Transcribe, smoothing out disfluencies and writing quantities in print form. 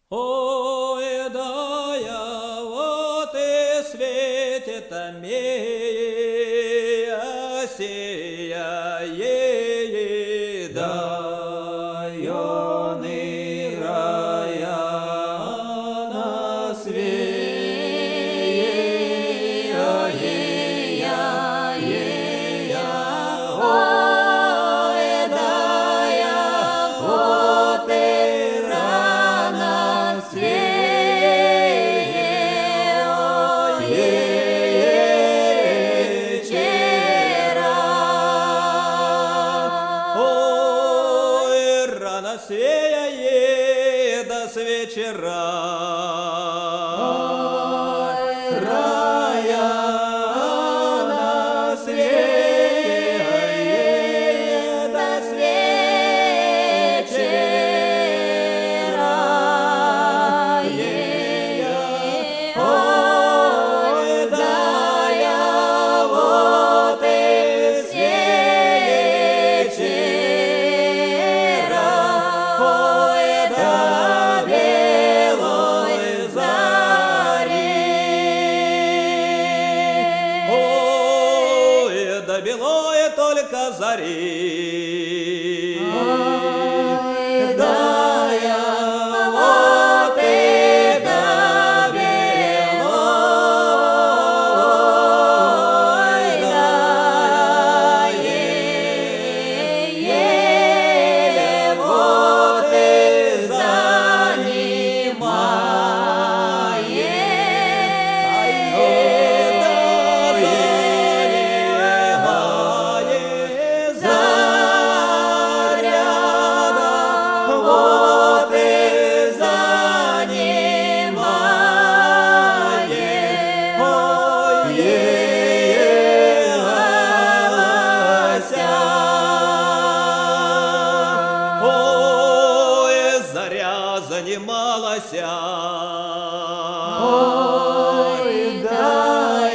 Ой, да я вот и светит мея сия ей да юный рая на свете ой, да я вот и рано свея до с вечера. Рая на свея до с вечера. Ой, да я вот и с вечера. Белое только зари. Ой, да я вот и до белой, да вот и занималась. Ой, да.